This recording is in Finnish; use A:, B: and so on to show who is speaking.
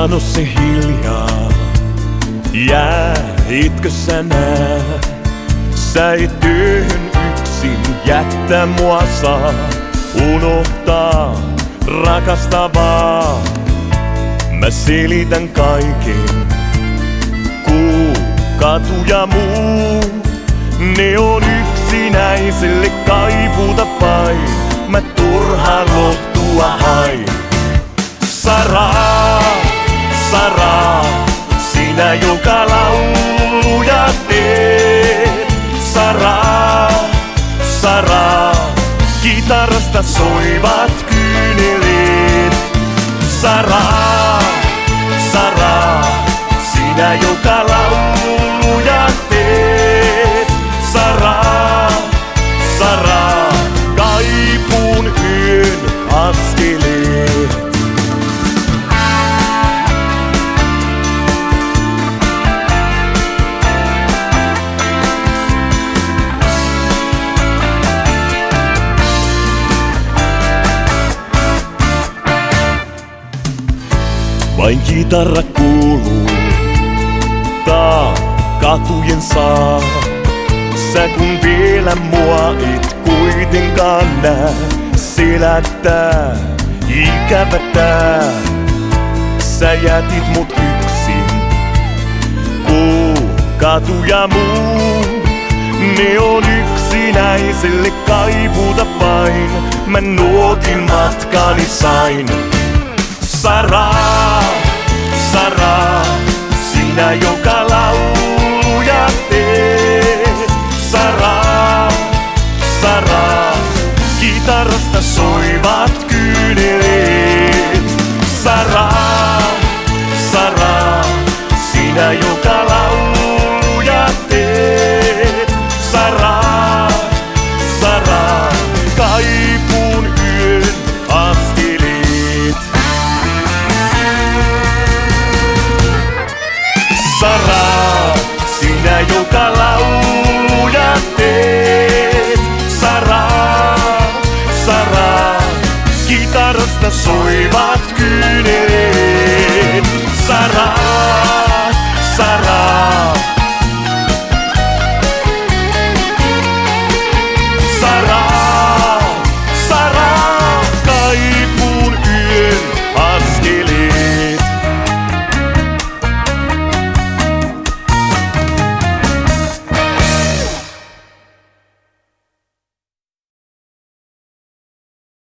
A: Sano se hiljaa, jäitkö sä nää? Sä et työhön yksin jättä mua saa. Unohtaa rakastavaa, mä selitän kaiken. Kuu, katu ja muu, ne on yksinäiselle kaipuuta vain. Mä turhaan lohtua hain. Sara, Sara, sinä joka lauluja teet. Sara, Sara, kitarasta soivat kyyneleet. Sara, Sara, sinä joka lauluja teet. Sara, Sara, kaipuun yön askeleet. Vain kitara kuuluu, katujen saa. Sä kun vielä mua et kuitenkaan näe, selättää, ikävä tää. Sä jätit mut yksin, kuu, katu ja muu. Ne on yksinäiselle kaipuuta vain, mä nuotin matkani sain. Sara, Sara, sinä joka laulaa.